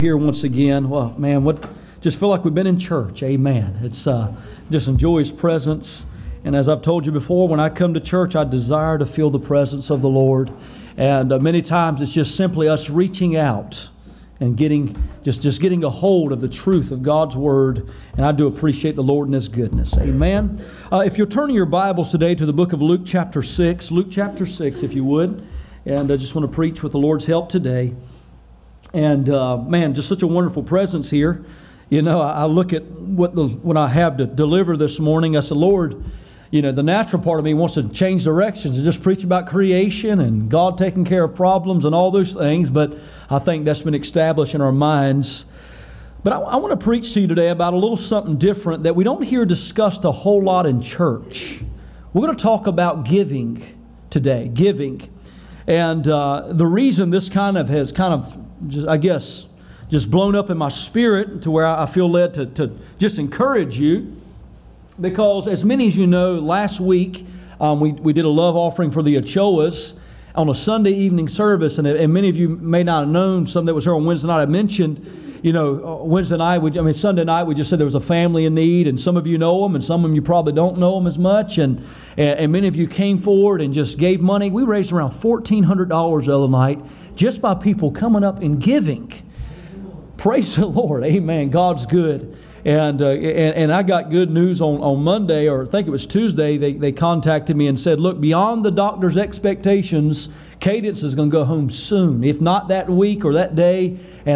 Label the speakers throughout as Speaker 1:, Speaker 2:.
Speaker 1: Here once again. Well, man, just feel like we've been in church. Amen. It's just enjoy His presence. And as I've told you before, when I come to church, I desire to feel the presence of the Lord. And many times it's just simply us reaching out and getting a hold of the truth of God's Word. And I do appreciate the Lord and His goodness. Amen. If you're turning your Bibles today to the book of Luke chapter 6, if you would. And I just want to preach with the Lord's help today. And man, just such a wonderful presence here. You know, I look at what I have to deliver this morning. I said, Lord, you know, the natural part of me wants to change directions and just preach about creation and God taking care of problems and all those things. But I think that's been established in our minds. But I want to preach to you today about a little something different that we don't hear discussed a whole lot in church. We're going to talk about giving today, giving. And the reason this has just blown up in my spirit to where I feel led to just encourage you, because as many as you know, last week we did a love offering for the Ochoas on a Sunday evening service, and many of you may not have known. Some that was here on Wednesday night, I mentioned, you know, Sunday night we just said there was a family in need, and some of you know them, and some of you probably don't know them as much, and many of you came forward and just gave money. We raised around $1,400 the other night just by people coming up and giving. Praise the Lord. Amen. God's good. And I got good news on Monday, or I think it was Tuesday. They contacted me and said, look, beyond the doctor's expectations, Cadence is going to go home soon, if not that week or that day. And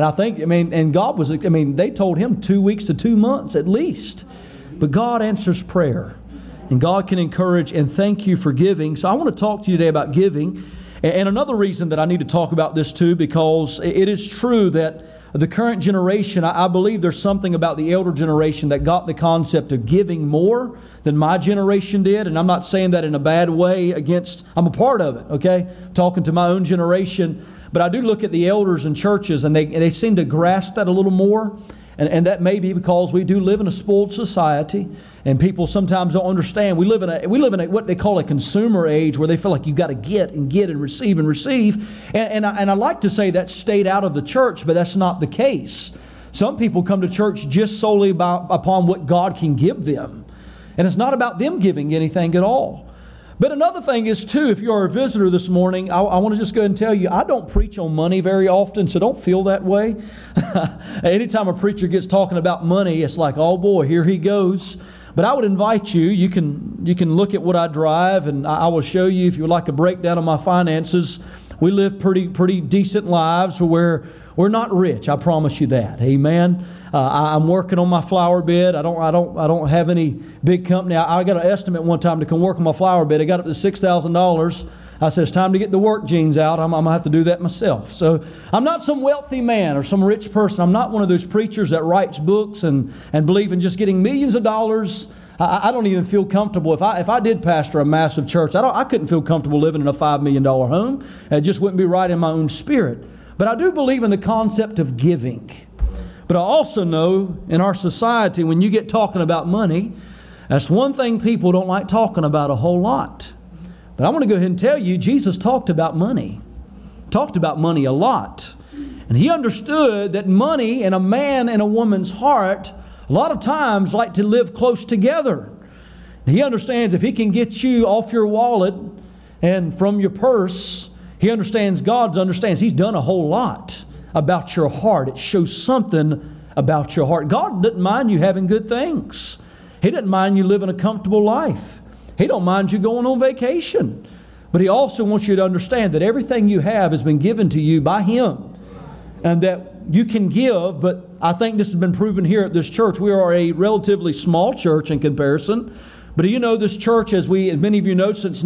Speaker 1: they told him 2 weeks to 2 months at least. But God answers prayer, and God can encourage, and thank you for giving. So I want to talk to you today about giving. And another reason that I need to talk about this too, because it is true that the current generation, I believe there's something about the elder generation that got the concept of giving more than my generation did. And I'm not saying that in a bad way I'm a part of it, okay? Talking to my own generation. But I do look at the elders in churches, and they seem to grasp that a little more. And that may be because we do live in a spoiled society, and people sometimes don't understand. We live in a what they call a consumer age, where they feel like you've got to get and receive and receive. And I like to say that stayed out of the church, but that's not the case. Some people come to church just solely upon what God can give them, and it's not about them giving anything at all. But another thing is, too, if you're a visitor this morning, I want to just go ahead and tell you, I don't preach on money very often, so don't feel that way. Anytime a preacher gets talking about money, it's like, oh boy, here he goes. But I would invite you, you can look at what I drive, and I will show you, if you would like a breakdown of my finances. We live pretty decent lives where we're not rich, I promise you that. Amen. I'm working on my flower bed. I don't have any big company. I got an estimate one time to come work on my flower bed. I got up to $6,000. I said, it's time to get the work jeans out. I'm going to have to do that myself. So I'm not some wealthy man or some rich person. I'm not one of those preachers that writes books and believe in just getting millions of dollars. I don't even feel comfortable. If I did pastor a massive church, I couldn't feel comfortable living in a $5 million home. It just wouldn't be right in my own spirit. But I do believe in the concept of giving. But I also know in our society, when you get talking about money, that's one thing people don't like talking about a whole lot. But I want to go ahead and tell you, Jesus talked about money. Talked about money a lot. And He understood that money in a man and a woman's heart a lot of times like to live close together. He understands if He can get you off your wallet and from your purse, He understands, God understands He's done a whole lot about your heart. It shows something about your heart. God doesn't mind you having good things. He doesn't mind you living a comfortable life. He don't mind you going on vacation. But He also wants you to understand that everything you have has been given to you by Him. And that you can give, but I think this has been proven here at this church. We are a relatively small church in comparison. But do you know this church, as many of you know, since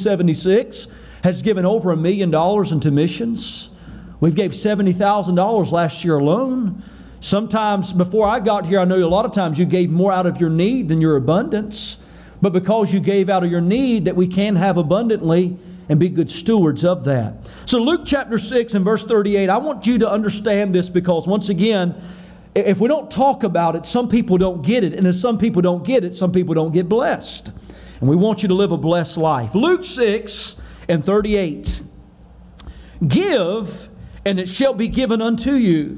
Speaker 1: 1976, has given over $1 million into missions. We've gave $70,000 last year alone. Sometimes before I got here, I know a lot of times you gave more out of your need than your abundance. But because you gave out of your need, that we can have abundantly and be good stewards of that. So Luke chapter 6 and verse 38, I want you to understand this, because once again, if we don't talk about it, some people don't get it. And if some people don't get it, some people don't get blessed. And we want you to live a blessed life. Luke 6 and 38. Give, and it shall be given unto you.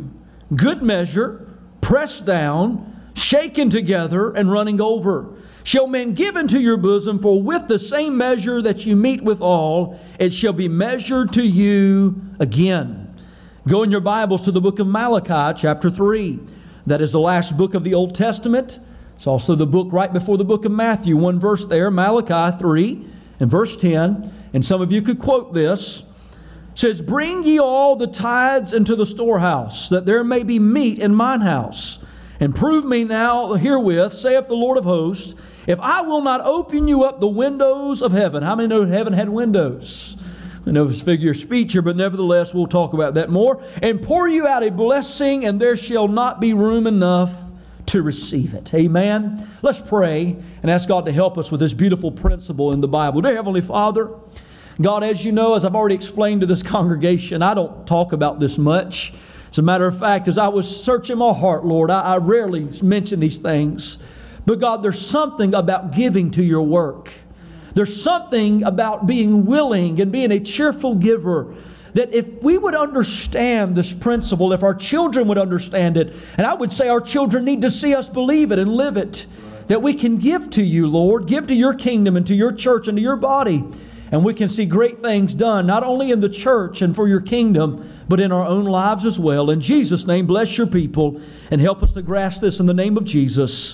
Speaker 1: good measure, pressed down, shaken together, and running over, shall men give into your bosom, for with the same measure that you meet withal, it shall be measured to you again. Go in your Bibles to the book of Malachi, chapter 3. That is the last book of the Old Testament. It's also the book right before the book of Matthew. One verse there, Malachi 3 and verse 10. And some of you could quote this. It says, bring ye all the tithes into the storehouse, that there may be meat in mine house. And prove me now herewith, saith the Lord of hosts, if I will not open you up the windows of heaven. How many know heaven had windows? I know it's figure of speech here, but nevertheless, we'll talk about that more. And pour you out a blessing, and there shall not be room enough to receive it. Amen. Let's pray and ask God to help us with this beautiful principle in the Bible. Dear Heavenly Father, God, as you know, as I've already explained to this congregation, I don't talk about this much. As a matter of fact, as I was searching my heart, Lord, I rarely mention these things. But God, there's something about giving to your work. There's something about being willing and being a cheerful giver that if we would understand this principle, if our children would understand it, and I would say our children need to see us believe it and live it, that we can give to you, Lord, give to your kingdom and to your church and to your body. And we can see great things done, not only in the church and for your kingdom, but in our own lives as well. In Jesus' name, bless your people and help us to grasp this in the name of Jesus.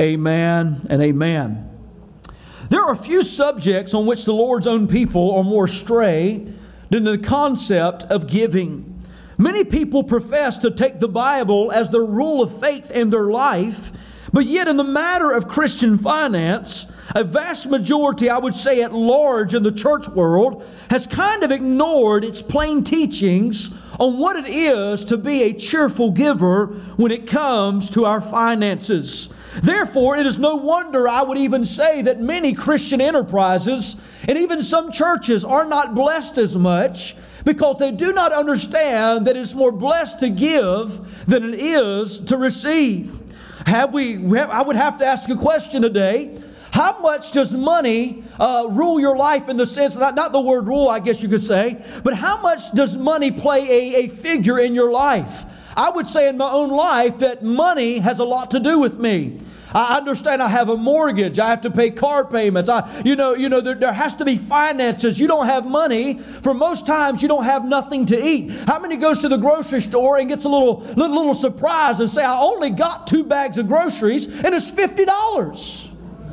Speaker 1: Amen and amen. There are a few subjects on which the Lord's own people are more astray than the concept of giving. Many people profess to take the Bible as their rule of faith in their life, but yet in the matter of Christian finance, a vast majority, I would say at large in the church world, has kind of ignored its plain teachings on what it is to be a cheerful giver when it comes to our finances. Therefore, it is no wonder I would even say that many Christian enterprises and even some churches are not blessed as much because they do not understand that it's more blessed to give than it is to receive. I would have to ask a question today. How much does money rule your life in the sense, not the word rule, I guess you could say, but how much does money play a figure in your life? I would say in my own life that money has a lot to do with me. I understand I have a mortgage. I have to pay car payments. There has to be finances. You don't have money. For most times, you don't have nothing to eat. How many goes to the grocery store and gets a little surprise and say, I only got 2 bags of groceries and it's $50.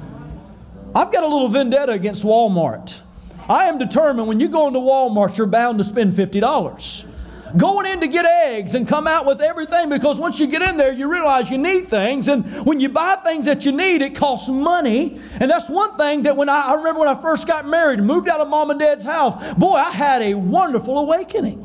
Speaker 1: I've got a little vendetta against Walmart. I am determined when you go into Walmart, you're bound to spend $50. Going in to get eggs and come out with everything, because once you get in there, you realize you need things. And when you buy things that you need, it costs money. And that's one thing that I remember when I first got married and moved out of mom and dad's house, boy, I had a wonderful awakening.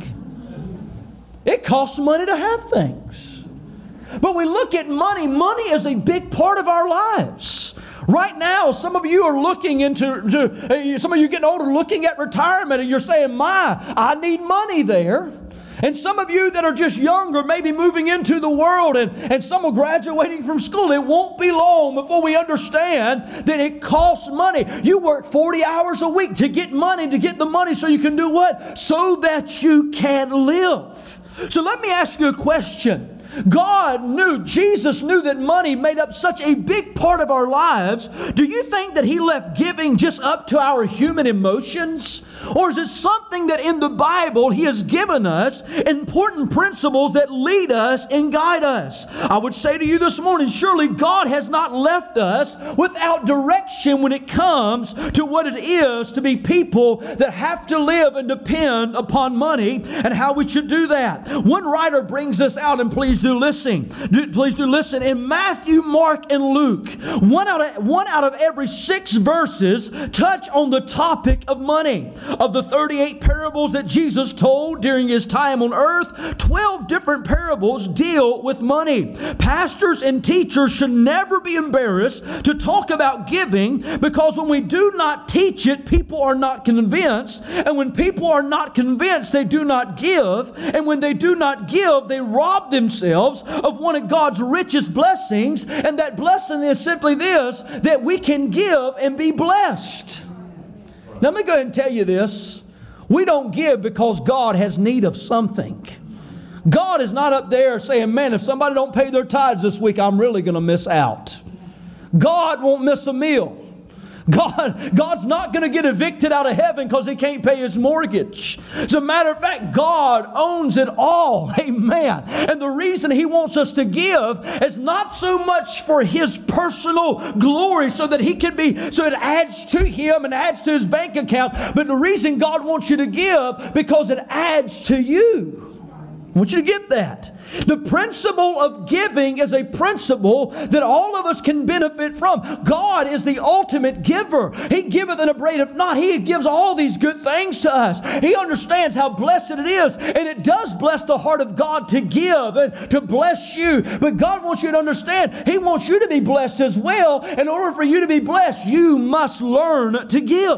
Speaker 1: It costs money to have things. But we look at money. Money is a big part of our lives. Right now, some of you are looking some of you getting older, looking at retirement, and you're saying, I need money there. And some of you that are just younger, maybe moving into the world, and some are graduating from school, it won't be long before we understand that it costs money. You work 40 hours a week to get the money so you can do what? So that you can live. So let me ask you a question. Jesus knew that money made up such a big part of our lives. Do you think that He left giving just up to our human emotions? Or is it something that in the Bible He has given us important principles that lead us and guide us? I would say to you this morning, surely God has not left us without direction when it comes to what it is to be people that have to live and depend upon money and how we should do that. One writer brings this out, and please do listen. Please do listen. In Matthew, Mark, and Luke, one out of every 6 verses touch on the topic of money. Of the 38 parables that Jesus told during His time on earth, 12 different parables deal with money. Pastors and teachers should never be embarrassed to talk about giving, because when we do not teach it, people are not convinced. And when people are not convinced, they do not give. And when they do not give, they rob themselves of one of God's richest blessings. And that blessing is simply this, that we can give and be blessed. Now, let me go ahead and tell you this. We don't give because God has need of something. God is not up there saying, man, if somebody don't pay their tithes this week, I'm really going to miss out. God won't miss a meal. God's not going to get evicted out of heaven because He can't pay His mortgage. As a matter of fact, God owns it all. Amen. And the reason He wants us to give is not so much for His personal glory so that so it adds to Him and adds to His bank account, but the reason God wants you to give because it adds to you. I want you to get that. The principle of giving is a principle that all of us can benefit from. God is the ultimate giver. He giveth and upbraideth not. He gives all these good things to us. He understands how blessed it is, and it does bless the heart of God to give and to bless you. But God wants you to understand, He wants you to be blessed as well. In order for you to be blessed, you must learn to give.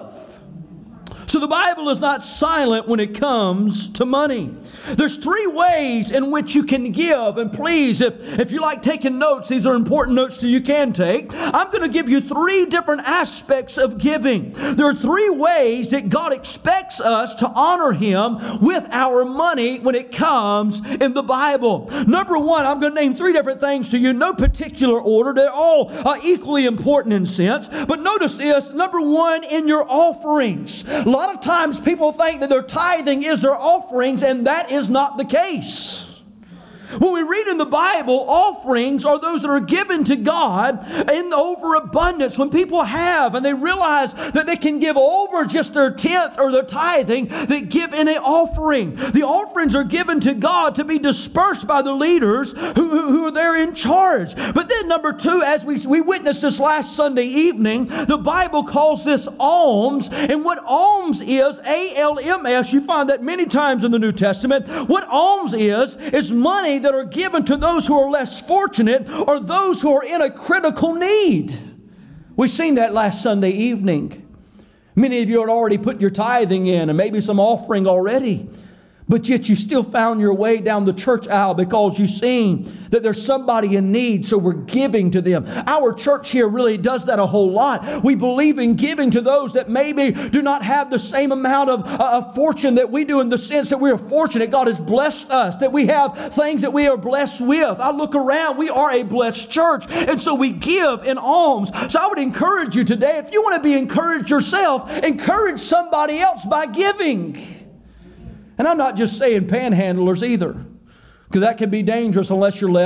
Speaker 1: So the Bible is not silent when it comes to money. There's 3 ways in which you can give. And please, if you like taking notes, these are important notes that you can take. I'm going to give you 3 different aspects of giving. There are 3 ways that God expects us to honor Him with our money when it comes in the Bible. Number 1, I'm going to name 3 different things to you, no particular order. They're all equally important in sense. But notice this, number 1, in your offerings. A lot of times people think that their tithing is their offerings, and that is not the case. When we read in the Bible, offerings are those that are given to God in overabundance. When people have and they realize that they can give over just their tenth or their tithing, they give in an offering. The offerings are given to God to be dispersed by the leaders who are there in charge. But then number 2, as we witnessed this last Sunday evening, the Bible calls this alms. And what alms is, A-L-M-S, you find that many times in the New Testament. What alms is money that are given to those who are less fortunate or those who are in a critical need. We've seen that last Sunday evening. Many of you had already put your tithing in and maybe some offering already. But yet you still found your way down the church aisle because you've seen that there's somebody in need, so we're giving to them. Our church here really does that a whole lot. We believe in giving to those that maybe do not have the same amount of fortune that we do, in the sense that we are fortunate. God has blessed us, that we have things that we are blessed with. I look around, we are a blessed church, and so we give in alms. So I would encourage you today, if you want to be encouraged yourself, encourage somebody else by giving. And I'm not just saying panhandlers either, because that can be dangerous unless you're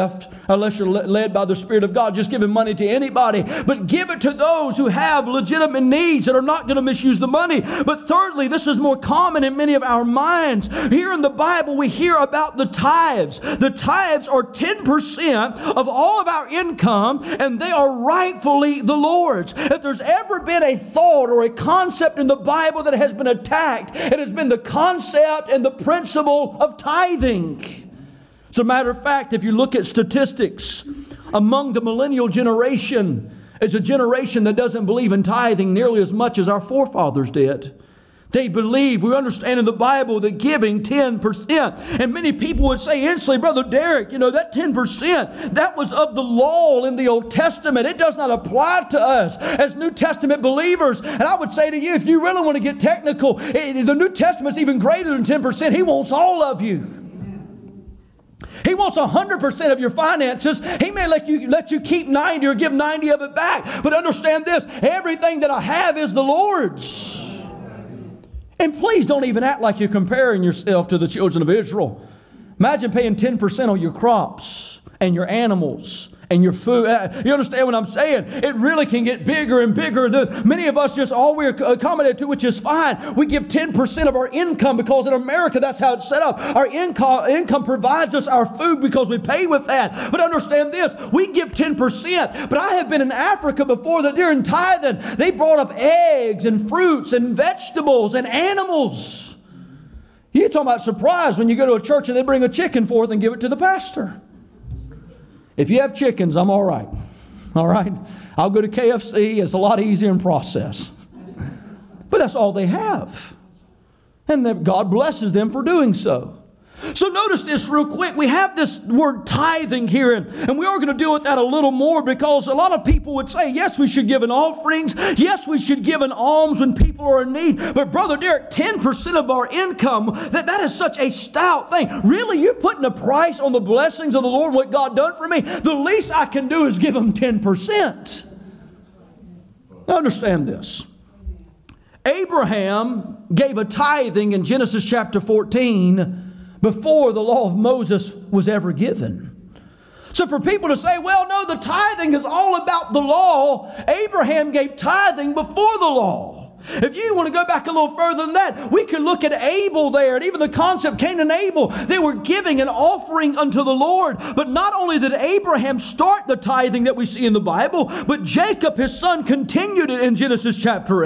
Speaker 1: led by the Spirit of God, just giving money to anybody. But give it to those who have legitimate needs that are not going to misuse the money. But thirdly, this is more common in many of our minds. Here in the Bible, we hear about the tithes. The tithes are 10% of all of our income, and they are rightfully the Lord's. If there's ever been a thought or a concept in the Bible that has been attacked, it has been the concept and the principle of tithing. As a matter of fact, if you look at statistics, among the millennial generation is a generation that doesn't believe in tithing nearly as much as our forefathers did. They believe, we understand in the Bible, that giving 10%. And many people would say instantly, Brother Derek, that 10%, that was of the law in the Old Testament. It does not apply to us as New Testament believers. And I would say to you, if you really want to get technical, the New Testament's even greater than 10%. He wants all of you. He wants 100% of your finances. He may let you keep 90 or give 90 of it back. But understand this, everything that I have is the Lord's. And please don't even act like you're comparing yourself to the children of Israel. Imagine paying 10% on your crops and your animals and your food. You understand what I'm saying? It really can get bigger and bigger. Many of us just all we're accommodated to, which is fine. We give 10% of our income because in America that's how it's set up. Our income provides us our food because we pay with that. But understand this, we give 10%. But I have been in Africa before that during tithing, they brought up eggs and fruits and vegetables and animals. You're talking about surprise when you go to a church and they bring a chicken forth and give it to the pastor. If you have chickens, I'm all right. All right? I'll go to KFC. It's a lot easier in process. But that's all they have. And God blesses them for doing so. So notice this real quick. We have this word tithing here, and we are going to deal with that a little more, because a lot of people would say, yes, we should give in offerings. Yes, we should give in alms when people are in need. But Brother Derek, 10% of our income, that is such a stout thing. Really, you're putting a price on the blessings of the Lord, what God done for me? The least I can do is give Him 10%. Now understand this. Abraham gave a tithing in Genesis chapter 14 before the law of Moses was ever given. So for people to say, well, no, the tithing is all about the law, Abraham gave tithing before the law. If you want to go back a little further than that, we could look at Abel there, and even the concept Cain and Abel. They were giving an offering unto the Lord. But not only did Abraham start the tithing that we see in the Bible, but Jacob, his son, continued it in Genesis chapter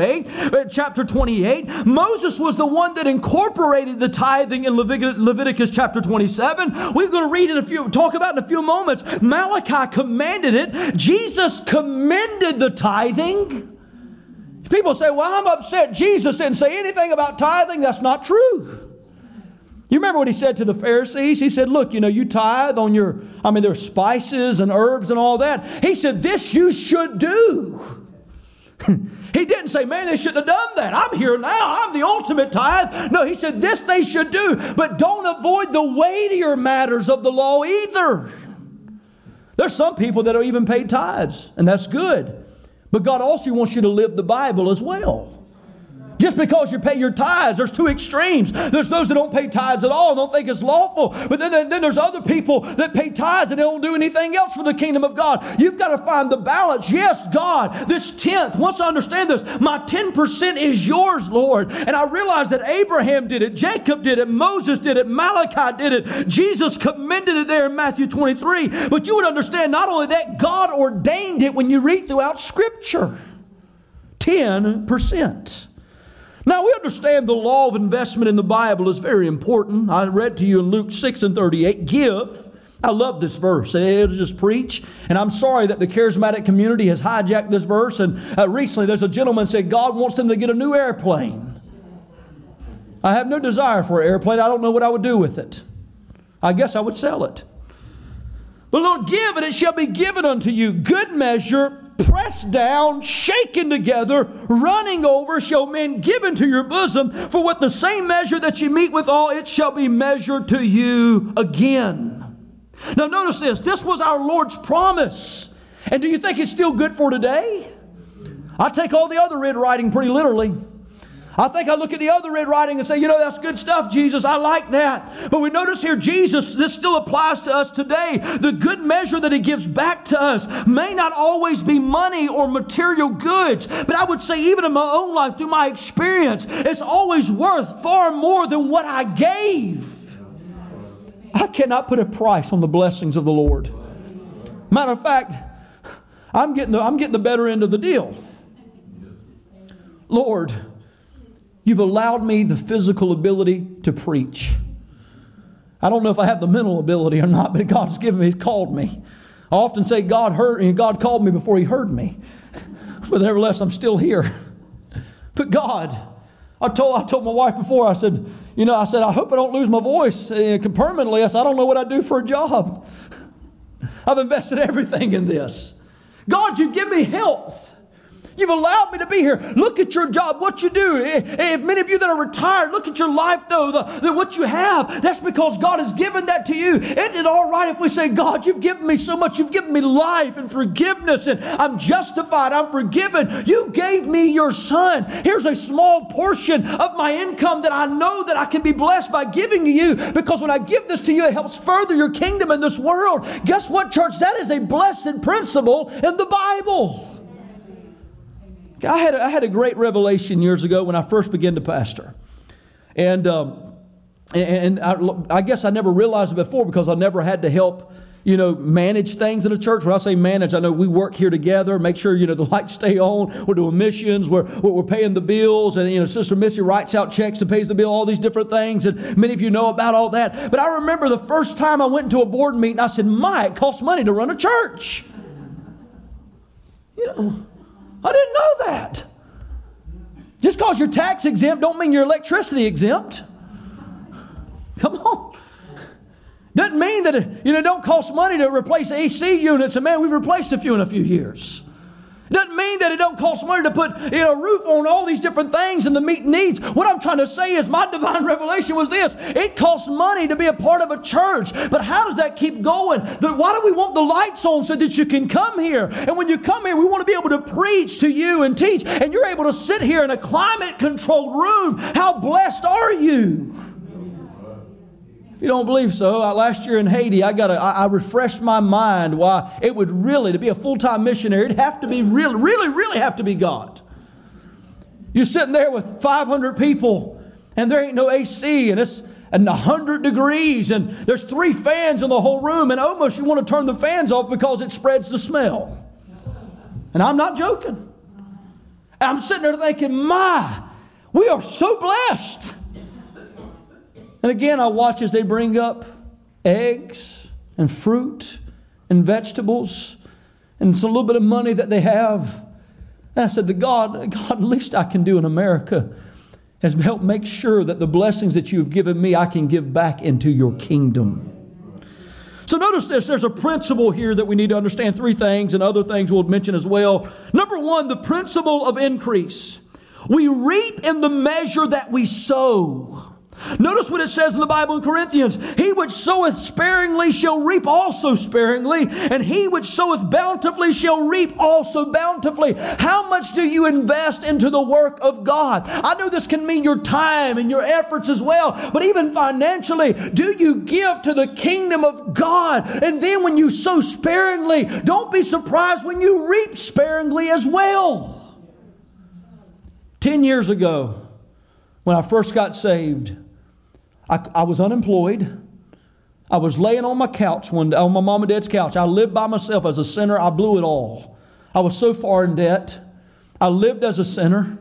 Speaker 1: 28. Moses was the one that incorporated the tithing in Leviticus chapter 27. We're going to read talk about in a few moments. Malachi commanded it. Jesus commended the tithing. People say, well, I'm upset Jesus didn't say anything about tithing. That's not true. You remember what He said to the Pharisees? He said, look, you tithe on there's spices and herbs and all that. He said, this you should do. He didn't say, man, they shouldn't have done that. I'm here now. I'm the ultimate tithe. No, He said, this they should do. But don't avoid the weightier matters of the law either. There's some people that don't even pay tithes, and that's good. But God also wants you to live the Bible as well. Just because you pay your tithes, there's two extremes. There's those that don't pay tithes at all and don't think it's lawful. But then there's other people that pay tithes and they don't do anything else for the kingdom of God. You've got to find the balance. Yes, God, this 10th, once I understand this, my 10% is yours, Lord. And I realize that Abraham did it, Jacob did it, Moses did it, Malachi did it. Jesus commended it there in Matthew 23. But you would understand not only that, God ordained it when you read throughout Scripture. 10%. Now, we understand the law of investment in the Bible is very important. I read to you in Luke 6:38, give. I love this verse. It'll just preach. And I'm sorry that the charismatic community has hijacked this verse. And recently there's a gentleman said God wants them to get a new airplane. I have no desire for an airplane. I don't know what I would do with it. I guess I would sell it. But Lord, give and it shall be given unto you. Good measure, pressed down, shaken together, running over, shall men give into your bosom. For with the same measure that you meet withal, it shall be measured to you again. Now notice this. This was our Lord's promise. And do you think it's still good for today? I take all the other red writing pretty literally. I think I look at the other red writing and say, that's good stuff, Jesus. I like that. But we notice here, Jesus, this still applies to us today. The good measure that He gives back to us may not always be money or material goods. But I would say even in my own life, through my experience, it's always worth far more than what I gave. I cannot put a price on the blessings of the Lord. Matter of fact, I'm getting the better end of the deal. Lord, You've allowed me the physical ability to preach. I don't know if I have the mental ability or not, but God's given me, He's called me. I often say God called me before He heard me. But nevertheless, I'm still here. But God, I told my wife before, I said, I hope I don't lose my voice permanently. I said, I don't know what I'd do for a job. I've invested everything in this. God, You give me health. You've allowed me to be here. Look at your job, what you do. If many of you that are retired, look at your life though, what you have. That's because God has given that to you. Isn't it all right if we say, God, You've given me so much. You've given me life and forgiveness, and I'm justified. I'm forgiven. You gave me Your Son. Here's a small portion of my income that I know that I can be blessed by giving to You, because when I give this to You, it helps further Your kingdom in this world. Guess what, church? That is a blessed principle in the Bible. I had a great revelation years ago when I first began to pastor. And I guess I never realized it before because I never had to help, manage things in the church. When I say manage, I know we work here together, make sure, the lights stay on. We're doing missions. We're paying the bills. And, Sister Missy writes out checks and pays the bill, all these different things. And many of you know about all that. But I remember the first time I went into a board meeting, I said, it costs money to run a church. I didn't know that. Just because you're tax exempt don't mean you're electricity exempt. Come on. Doesn't mean that it don't cost money to replace AC units. And man, we've replaced a few in a few years. It doesn't mean that it don't cost money to put a roof on all these different things and to meet needs. What I'm trying to say is my divine revelation was this. It costs money to be a part of a church. But how does that keep going? Why do we want the lights on so that you can come here? And when you come here, we want to be able to preach to you and teach. And you're able to sit here in a climate-controlled room. How blessed are you? If you don't believe so, last year in Haiti, I refreshed my mind why it would really, to be a full-time missionary, it'd have to be really have to be God. You're sitting there with 500 people, and there ain't no AC, and it's 100 degrees, and there's 3 fans in the whole room, and almost you want to turn the fans off because it spreads the smell. And I'm not joking. I'm sitting there thinking, we are so blessed. And again, I watch as they bring up eggs and fruit and vegetables and it's a little bit of money that they have. And I said, God, the least I can do in America is help make sure that the blessings that you have given me, I can give back into your kingdom. So notice this, there's a principle here that we need to understand. 3 things, and other things we'll mention as well. Number 1, the principle of increase. We reap in the measure that we sow. Notice what it says in the Bible in Corinthians. He which soweth sparingly shall reap also sparingly, and he which soweth bountifully shall reap also bountifully. How much do you invest into the work of God? I know this can mean your time and your efforts as well, but even financially, do you give to the kingdom of God? And then when you sow sparingly, don't be surprised when you reap sparingly as well. 10 years ago, when I first got saved, I was unemployed. I was laying on my couch on my mom and dad's couch. I lived by myself as a sinner. I blew it all. I was so far in debt. I lived as a sinner.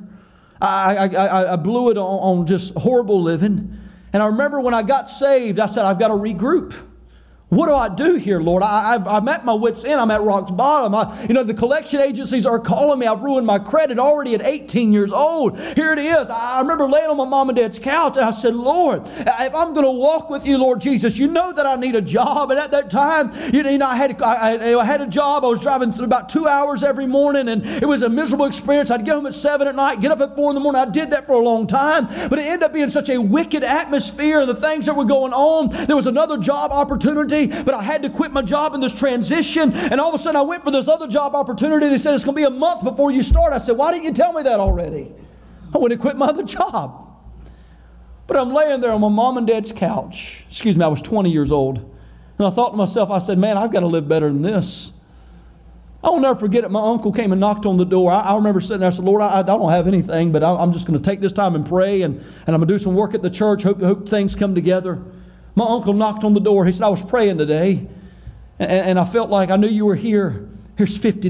Speaker 1: I blew it on just horrible living. And I remember when I got saved, I said, I've got to regroup. What do I do here, Lord? I'm at my wit's end. I'm at rock's bottom. The collection agencies are calling me. I've ruined my credit already at 18 years old. Here it is. I remember laying on my mom and dad's couch, and I said, Lord, if I'm going to walk with you, Lord Jesus, you know that I need a job. And at that time, I had a job. I was driving through about 2 hours every morning, and it was a miserable experience. I'd get home at 7 at night, get up at 4 in the morning. I did that for a long time, but it ended up being such a wicked atmosphere and the things that were going on. There was another job opportunity, but I had to quit my job in this transition, and all of a sudden I went for this other job opportunity. They said, it's going to be a month before you start. I said, why didn't you tell me that already? I went and quit my other job. But I'm laying there on my mom and dad's couch. I was 20 years old. And I thought to myself, I said, man, I've got to live better than this. I will never forget it. My uncle came and knocked on the door. I remember sitting there. I said, Lord, I don't have anything, but I'm just going to take this time and pray, and I'm going to do some work at the church. Hope things come together. My uncle knocked on the door. He said, I was praying today, and I felt like I knew you were here. Here's $50.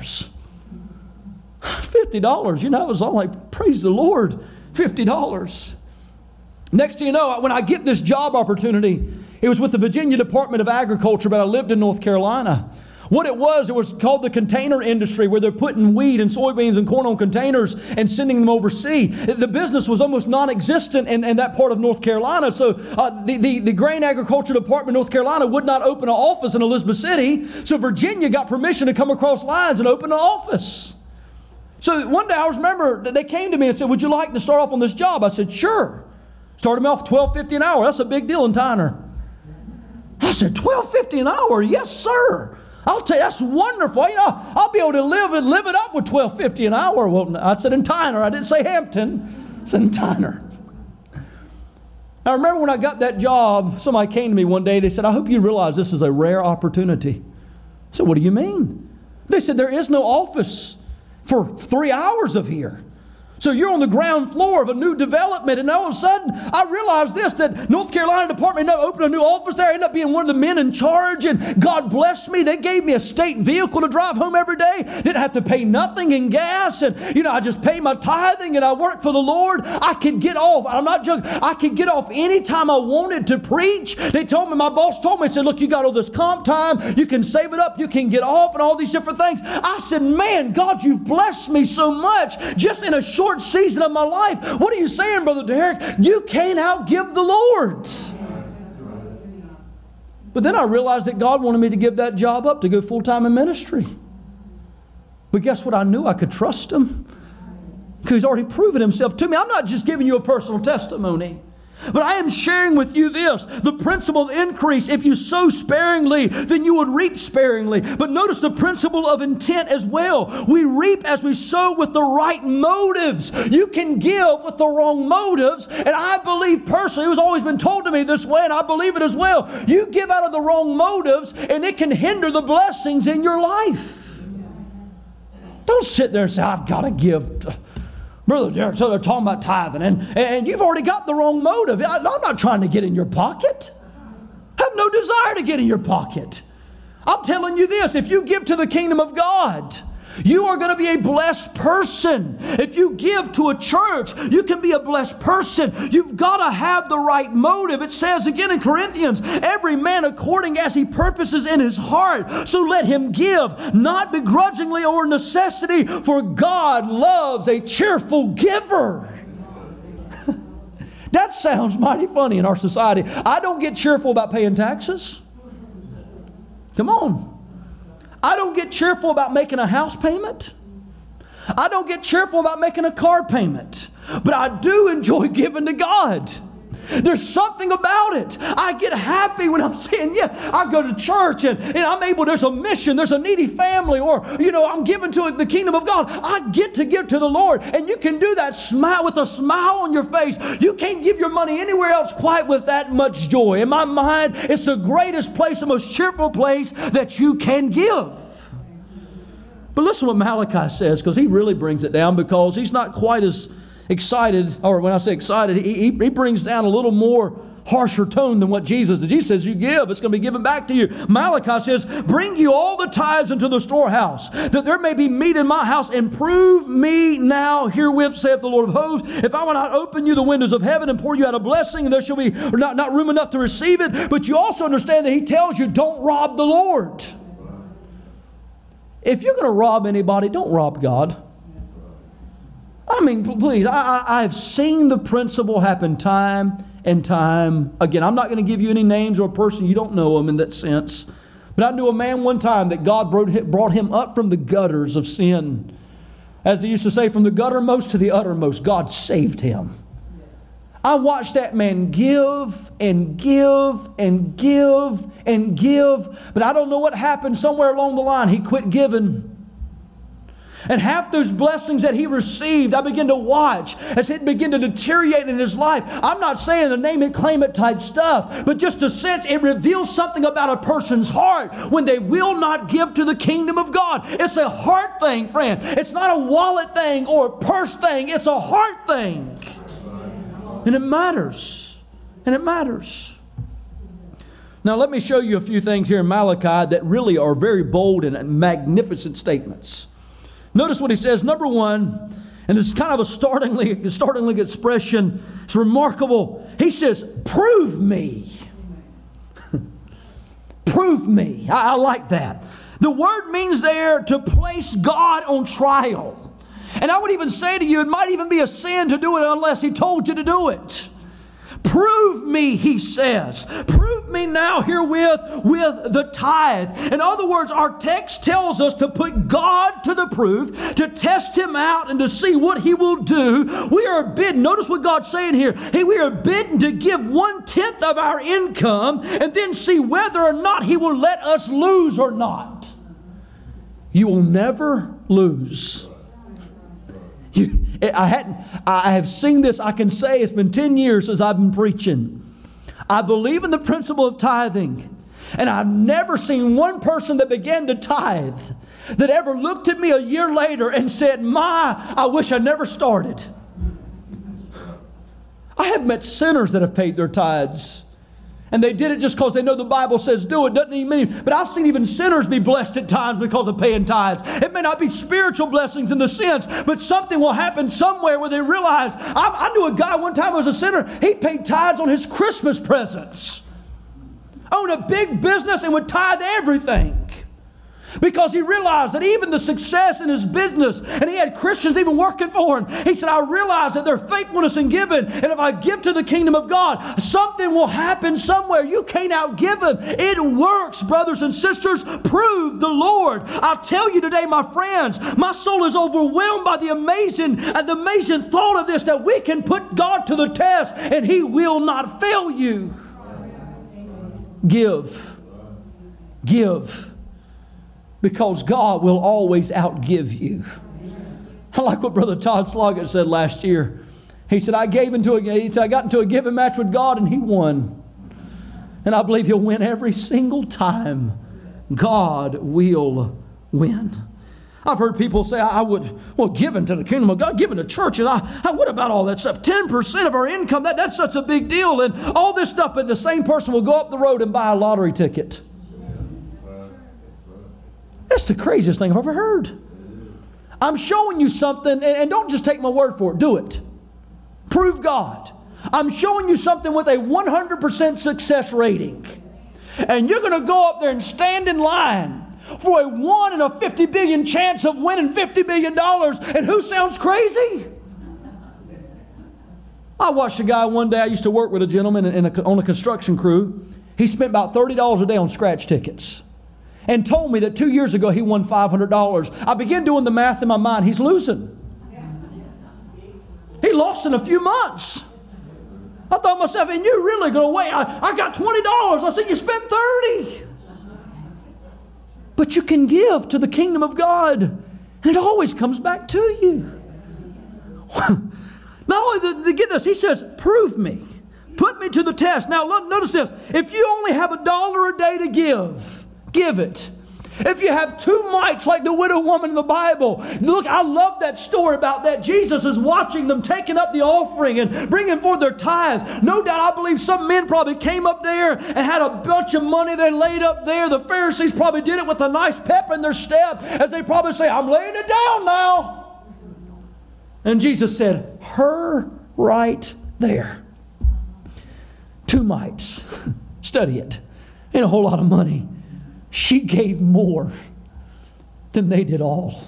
Speaker 1: $50. I was all like, praise the Lord, $50. Next thing you know, when I get this job opportunity, it was with the Virginia Department of Agriculture, but I lived in North Carolina. What it was called the container industry, where they're putting wheat and soybeans and corn on containers and sending them overseas. The business was almost non-existent in that part of North Carolina. So the Grain Agriculture Department of North Carolina would not open an office in Elizabeth City. So Virginia got permission to come across lines and open an office. So one day I remember they came to me and said, would you like to start off on this job? I said, sure. Started me off $12.50 an hour. That's a big deal in Tyner. I said, $12.50 an hour? Yes, sir. I'll tell you, that's wonderful. I'll be able to live it up with $12.50 an hour. Well, I said in Tyner. I didn't say Hampton. I said in Tyner. I remember when I got that job, somebody came to me one day. They said, I hope you realize this is a rare opportunity. I said, what do you mean? They said, there is no office for 3 hours of here. So you're on the ground floor of a new development, and all of a sudden I realized this, that North Carolina Department opened a new office there. I ended up being one of the men in charge, and God blessed me. They gave me a state vehicle to drive home every day. Didn't have to pay nothing in gas, and I just paid my tithing, and I worked for the Lord. I could get off. I'm not joking. I could get off anytime I wanted to preach. They told me, my boss told me, he said, look, you got all this comp time. You can save it up. You can get off and all these different things. I said, man, God, you've blessed me so much just in a short season of my life. What are you saying, Brother Derek? You can't outgive the Lord. But then I realized that God wanted me to give that job up to go full-time in ministry. But guess what? I knew I could trust Him because He's already proven Himself to me. I'm not just giving you a personal testimony, but I am sharing with you this, the principle of increase. If you sow sparingly, then you would reap sparingly. But notice the principle of intent as well. We reap as we sow with the right motives. You can give with the wrong motives. And I believe personally, it was always been told to me this way, and I believe it as well. You give out of the wrong motives, and it can hinder the blessings in your life. Don't sit there and say, I've got to give. Brother Derek, so they're talking about tithing, and you've already got the wrong motive. I'm not trying to get in your pocket. I have no desire to get in your pocket. I'm telling you this, if you give to the kingdom of God, you are going to be a blessed person. If you give to a church, you can be a blessed person. You've got to have the right motive. It says again in Corinthians, every man according as he purposes in his heart. So let him give, not begrudgingly or necessity, for God loves a cheerful giver. That sounds mighty funny in our society. I don't get cheerful about paying taxes. Come on. I don't get cheerful about making a house payment. I don't get cheerful about making a car payment. But I do enjoy giving to God. There's something about it. I get happy when I'm saying, yeah, I go to church and I'm able, there's a mission, there's a needy family, or, I'm giving to the kingdom of God. I get to give to the Lord. And you can do that smile with a smile on your face. You can't give your money anywhere else quite with that much joy. In my mind, it's the greatest place, the most cheerful place that you can give. But listen what Malachi says, because he really brings it down, because he's not quite as excited, or when I say excited, he brings down a little more harsher tone than what Jesus did. Jesus says, you give, it's going to be given back to you. Malachi says, bring you all the tithes into the storehouse, that there may be meat in my house, and prove me now herewith, saith the Lord of hosts, if I will not open you the windows of heaven and pour you out a blessing, and there shall be not room enough to receive it. But you also understand that he tells you, don't rob the Lord. If you're going to rob anybody, don't rob God. I mean, please, I've seen the principle happen time and time again. I'm not going to give you any names or a person, you don't know them in that sense. But I knew a man one time that God brought him up from the gutters of sin. As they used to say, from the guttermost to the uttermost, God saved him. I watched that man give and give and give and give, but I don't know what happened somewhere along the line. He quit giving. And half those blessings that he received, I began to watch as it began to deteriorate in his life. I'm not saying the name it, claim it type stuff, but just a sense it reveals something about a person's heart when they will not give to the kingdom of God. It's a heart thing, friend. It's not a wallet thing or a purse thing. It's a heart thing. And it matters. And it matters. Now let me show you a few things here in Malachi that really are very bold and magnificent statements. Notice what he says. Number one, and it's kind of a startling expression. It's remarkable. He says, prove me. Prove me. I like that. The word means there to place God on trial. And I would even say to you, it might even be a sin to do it unless he told you to do it. Prove me, he says. Prove me now herewith with the tithe. In other words, our text tells us to put God to the proof, to test him out and to see what he will do. We are bidden, notice what God's saying here. Hey, we are bidden to give 1/10 of our income and then see whether or not he will let us lose or not. You will never lose. I have seen this. I can say it's been 10 years since I've been preaching. I believe in the principle of tithing. And I've never seen one person that began to tithe that ever looked at me a year later and said, I wish I never started. I have met sinners that have paid their tithes. And they did it just because they know the Bible says do it. Doesn't even mean. But I've seen even sinners be blessed at times because of paying tithes. It may not be spiritual blessings in the sense, but something will happen somewhere where they realize. I knew a guy one time who was a sinner. He paid tithes on his Christmas presents. Owned a big business and would tithe everything. because he realized that even the success in his business, and he had Christians even working for him, he said, I realize that their faithfulness in giving, and if I give to the kingdom of God, something will happen somewhere. You can't outgive him. It works, brothers and sisters. Prove the Lord. I'll tell you today, my friends, my soul is overwhelmed by the amazing thought of this, that we can put God to the test and he will not fail you. Give. Because God will always outgive you. I like what Brother Todd Sloggett said last year. He said, I got into a giving match with God and he won. And I believe he'll win every single time. God will win. I've heard people say, giving to the kingdom of God, giving to churches, what about all that stuff? 10% of our income, that's such a big deal. And all this stuff, but the same person will go up the road and buy a lottery ticket. That's the craziest thing I've ever heard. I'm showing you something, and don't just take my word for it. Do it. Prove God. I'm showing you something with a 100% success rating. And you're going to go up there and stand in line for a 1 in a 50 billion chance of winning $50 billion. And who sounds crazy? I watched a guy one day. I used to work with a gentleman on a construction crew. He spent about $30 a day on scratch tickets and told me that 2 years ago he won $500. I began doing the math in my mind. He's losing. He lost in a few months. I thought to myself, and you're really going to wait. I got $20. I said, you spent $30. But you can give to the kingdom of God, and it always comes back to you. Not only to get this, he says, prove me. Put me to the test. Now, notice this. If you only have $1 a day to give it. If you have 2 mites like the widow woman in the Bible, look, I love that story about that. Jesus is watching them taking up the offering and bringing forth their tithes. No doubt, I believe some men probably came up there and had a bunch of money they laid up there. The Pharisees probably did it with a nice pep in their step, as they probably say, I'm laying it down now. And Jesus said, her right there. 2 mites. Study it. Ain't a whole lot of money. She gave more than they did all.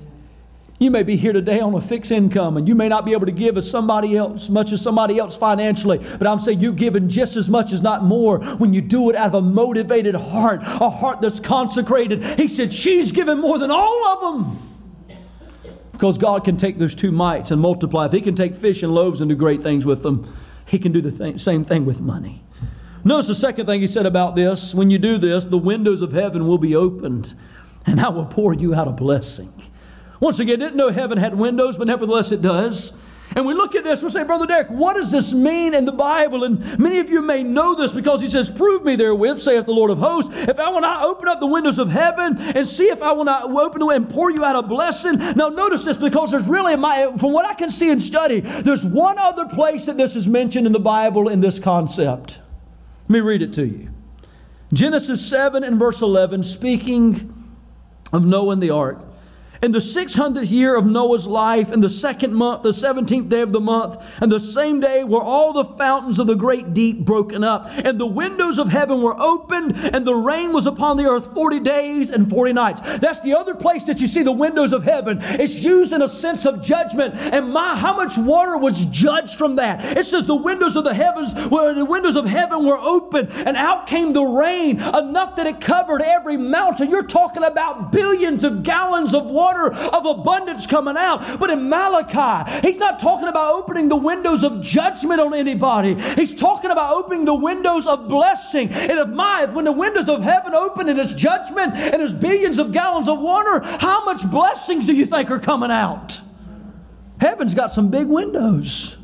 Speaker 1: You may be here today on a fixed income, and you may not be able to give as much as somebody else financially. But I'm saying you're giving just as much, as not more, when you do it out of a motivated heart, a heart that's consecrated. He said she's given more than all of them. Because God can take those 2 mites and multiply. If he can take fish and loaves and do great things with them, he can do the same thing with money. Notice the second thing he said about this. When you do this, the windows of heaven will be opened, and I will pour you out a blessing. Once again, didn't know heaven had windows, but nevertheless it does. And we look at this, we'll say, Brother Derek, what does this mean in the Bible? And many of you may know this, because he says, prove me therewith, saith the Lord of hosts, if I will not open up the windows of heaven and see if I will not open the window and pour you out a blessing. Now notice this, because there's really, from what I can see and study, there's one other place that this is mentioned in the Bible in this concept. Let me read it to you. Genesis 7 and verse 11, speaking of Noah and the ark. In the 600th year of Noah's life, in the 2nd month, the 17th day of the month, and the same day were all the fountains of the great deep broken up, and the windows of heaven were opened, and the rain was upon the earth 40 days and 40 nights. That's the other place that you see the windows of heaven. It's used in a sense of judgment, and how much water was judged from that. It says the windows of the windows of heaven were open, and out came the rain, enough that it covered every mountain. You're talking about billions of gallons of water of abundance coming out. But in Malachi, he's not talking about opening the windows of judgment on anybody. He's talking about opening the windows of blessing. And when the windows of heaven open and it's judgment and there's billions of gallons of water, how much blessings do you think are coming out? Heaven's got some big windows.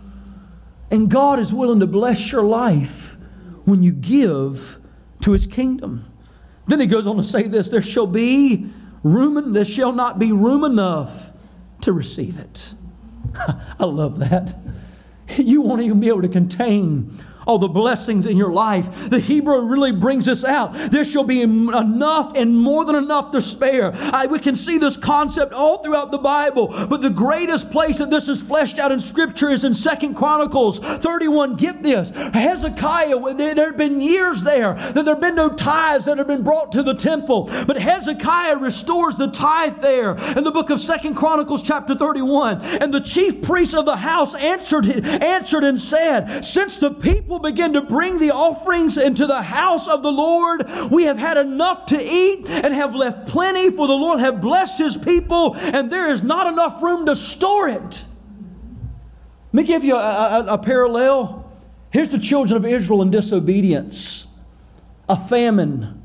Speaker 1: And God is willing to bless your life when you give to his kingdom. Then he goes on to say this, there shall not be room enough to receive it. I love that. You won't even be able to contain all the blessings in your life. The Hebrew really brings this out. There shall be enough and more than enough to spare. We can see this concept all throughout the Bible, but the greatest place that this is fleshed out in Scripture is in 2 Chronicles 31. Get this. Hezekiah, there had been years there that there had been no tithes that had been brought to the temple, but Hezekiah restores the tithe there in the book of 2 Chronicles chapter 31. And the chief priest of the house answered and said, since the people begin to bring the offerings into the house of the Lord, we have had enough to eat and have left plenty, for the Lord have blessed His people, and there is not enough room to store it. Let me give you a parallel. Here's the children of Israel in disobedience. A famine.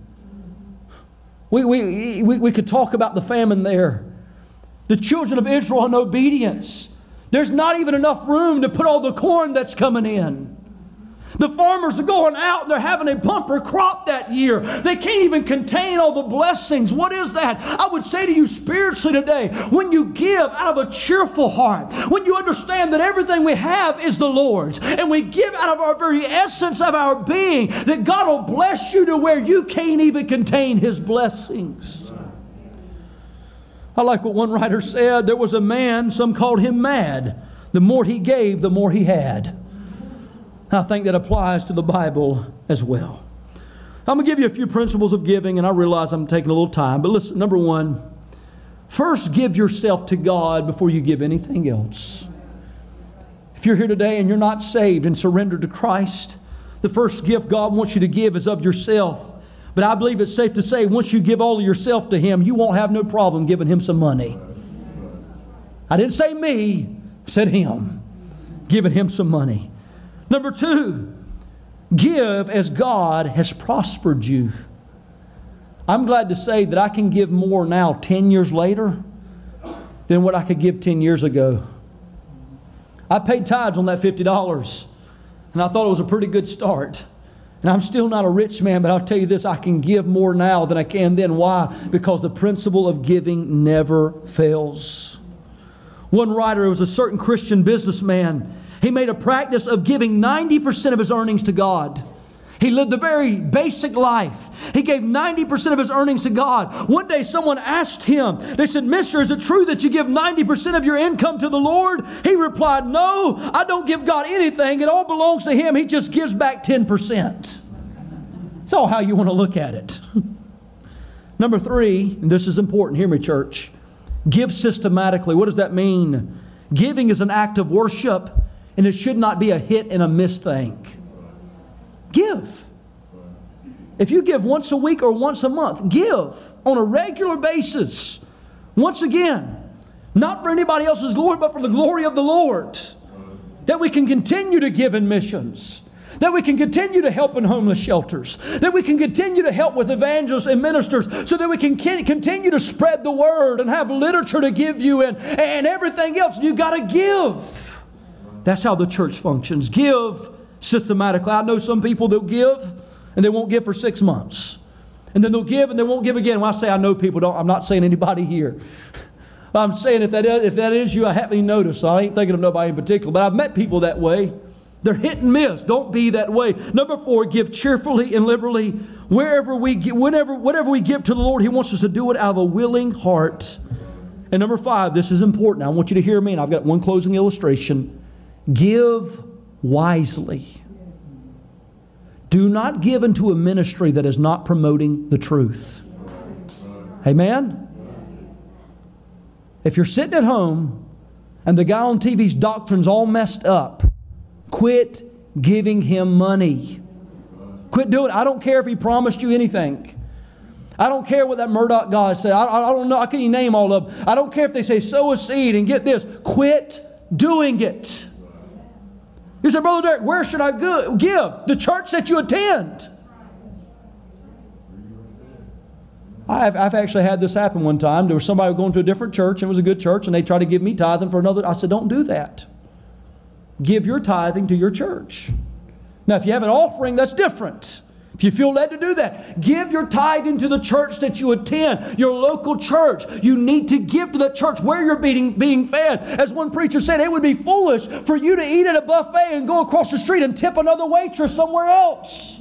Speaker 1: We could talk about the famine there. The children of Israel in obedience. There's not even enough room to put all the corn that's coming in. The farmers are going out and they're having a bumper crop that year. They can't even contain all the blessings. What is that? I would say to you spiritually today, when you give out of a cheerful heart, when you understand that everything we have is the Lord's, and we give out of our very essence of our being, that God will bless you to where you can't even contain His blessings. I like what one writer said. There was a man, some called him mad. The more he gave, the more he had. I think that applies to the Bible as well. I'm going to give you a few principles of giving, and I realize I'm taking a little time. But listen, number one, first give yourself to God before you give anything else. If you're here today and you're not saved and surrendered to Christ, the first gift God wants you to give is of yourself. But I believe it's safe to say, once you give all of yourself to Him, you won't have no problem giving Him some money. I didn't say me, I said Him. Giving Him some money. Number two, give as God has prospered you. I'm glad to say that I can give more now 10 years later than what I could give 10 years ago. I paid tithes on that $50, and I thought it was a pretty good start. And I'm still not a rich man, but I'll tell you this, I can give more now than I can then. Why? Because the principle of giving never fails. One writer, was a certain Christian businessman. He made a practice of giving 90% of his earnings to God. He lived a very basic life. He gave 90% of his earnings to God. One day someone asked him, they said, Mister, is it true that you give 90% of your income to the Lord? He replied, no, I don't give God anything. It all belongs to Him. He just gives back 10%. It's all how you want to look at it. Number three, and this is important, hear me church, give systematically. What does that mean? Giving is an act of worship, and it should not be a hit and a miss thing. Give. If you give once a week or once a month, give on a regular basis. Once again, not for anybody else's glory, but for the glory of the Lord. That we can continue to give in missions. That we can continue to help in homeless shelters. That we can continue to help with evangelists and ministers, so that we can continue to spread the word and have literature to give you and everything else. You've got to give. That's how the church functions. Give systematically. I know some people that give and they won't give for 6 months. And then they'll give and they won't give again. When I say I know people, I'm not saying anybody here. I'm saying if that is you, I haven't even noticed. So I ain't thinking of nobody in particular. But I've met people that way. They're hit and miss. Don't be that way. Number four, give cheerfully and liberally. Whatever we give to the Lord, He wants us to do it out of a willing heart. And number five, this is important. I want you to hear me, and I've got one closing illustration. Give wisely. Do not give into a ministry that is not promoting the truth. Amen? If you're sitting at home and the guy on TV's doctrine's all messed up, quit giving him money. Quit doing it. I don't care if he promised you anything. I don't care what that Murdoch guy said. I don't know. I can't even name all of them. I don't care if they say sow a seed and get this. Quit doing it. You say, Brother Derek, where should I give? The church that you attend. I've actually had this happen one time. There was somebody going to a different church, and it was a good church, and they tried to give me tithing for another. I said, don't do that. Give your tithing to your church. Now, if you have an offering, that's different. If you feel led to do that, give your tithe into the church that you attend, your local church. You need to give to that church where you're being fed. As one preacher said, it would be foolish for you to eat at a buffet and go across the street and tip another waitress somewhere else.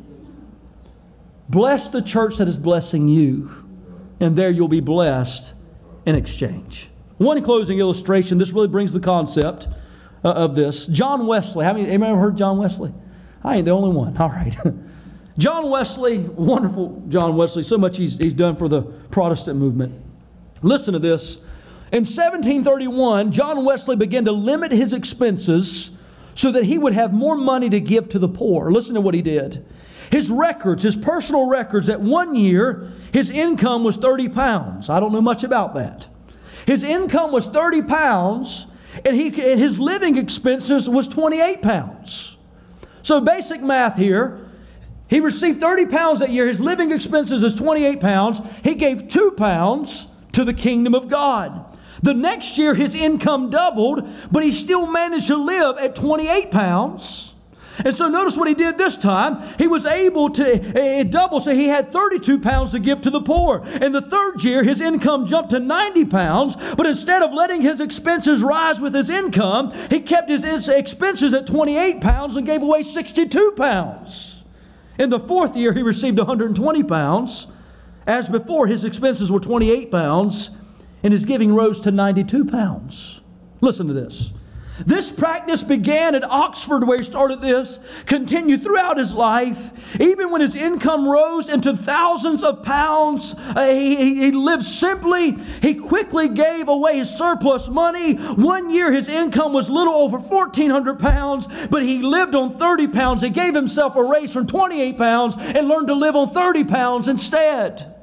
Speaker 1: Bless the church that is blessing you, and there you'll be blessed in exchange. One closing illustration, this really brings the concept of this. John Wesley. Anybody ever heard John Wesley? I ain't the only one. All right. John Wesley, wonderful John Wesley, so much he's done for the Protestant movement. Listen to this. In 1731, John Wesley began to limit his expenses so that he would have more money to give to the poor. Listen to what he did. His records, his personal records, that one year his income was 30 pounds. I don't know much about that. His income was 30 pounds and his living expenses was 28 pounds. So basic math here. He received 30 pounds that year. His living expenses is 28 pounds. He gave 2 pounds to the kingdom of God. The next year his income doubled, but he still managed to live at 28 pounds. And so notice what he did this time. He was able to double, so he had 32 pounds to give to the poor. In the third year, his income jumped to 90 pounds, but instead of letting his expenses rise with his income, he kept his expenses at 28 pounds and gave away 62 pounds. In the fourth year, he received 120 pounds. As before, his expenses were 28 pounds, and his giving rose to 92 pounds. Listen to this. This practice began at Oxford, where he started this, continued throughout his life. Even when his income rose into thousands of pounds, he lived simply. He quickly gave away his surplus money. One year his income was little over 1,400 pounds, but he lived on 30 pounds. He gave himself a raise from 28 pounds and learned to live on 30 pounds instead.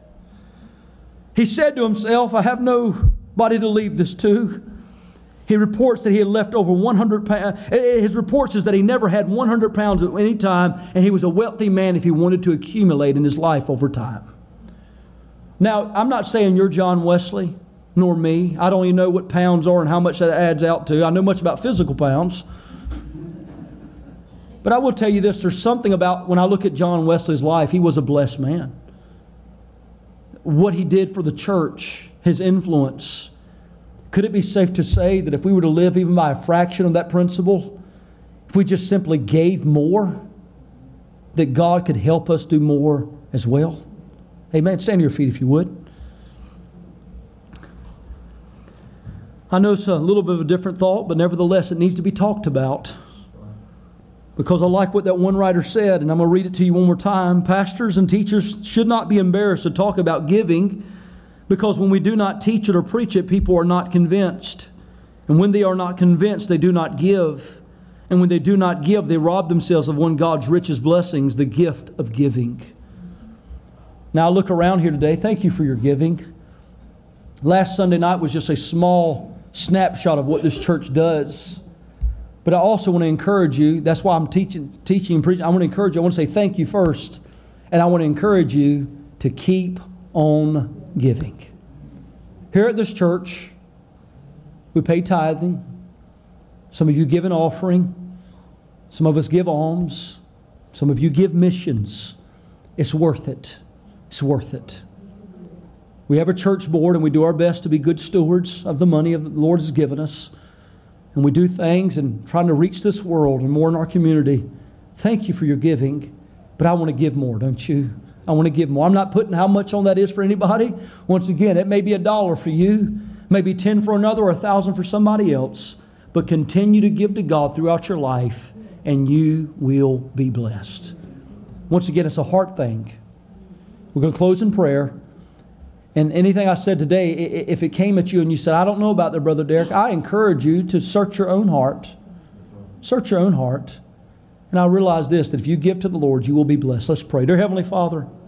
Speaker 1: He said to himself, I have nobody to leave this to. He reports that he had left over 100 pounds. His report says that he never had 100 pounds at any time, and he was a wealthy man if he wanted to accumulate in his life over time. Now, I'm not saying you're John Wesley, nor me. I don't even know what pounds are and how much that adds out to. I know much about physical pounds. But I will tell you this, there's something about when I look at John Wesley's life, he was a blessed man. What he did for the church, his influence. Could it be safe to say that if we were to live even by a fraction of that principle, if we just simply gave more, that God could help us do more as well? Amen. Stand to your feet if you would. I know it's a little bit of a different thought, but nevertheless it needs to be talked about. Because I like what that one writer said, and I'm going to read it to you one more time. Pastors and teachers should not be embarrassed to talk about giving, because when we do not teach it or preach it, people are not convinced. And when they are not convinced, they do not give. And when they do not give, they rob themselves of one of God's richest blessings, the gift of giving. Now I look around here today. Thank you for your giving. Last Sunday night was just a small snapshot of what this church does. But I also want to encourage you. That's why I'm teaching and preaching. I want to encourage you. I want to say thank you first. And I want to encourage you to keep on giving. Here at this church, we pay tithing. Some of you give an offering. Some of us give alms. Some of you give missions. It's worth it. It's worth it. We have a church board and we do our best to be good stewards of the money that the Lord has given us. And we do things and trying to reach this world and more in our community. Thank you for your giving, but I want to give more, don't you? I want to give more. I'm not putting how much on that is for anybody. Once again, it may be $1 for you, maybe 10 for another, or 1,000 for somebody else. But continue to give to God throughout your life, and you will be blessed. Once again, it's a heart thing. We're going to close in prayer. And anything I said today, if it came at you and you said, I don't know about that, Brother Derek, I encourage you to search your own heart. Search your own heart. And I realize this, that if you give to the Lord, you will be blessed. Let's pray. Dear Heavenly Father,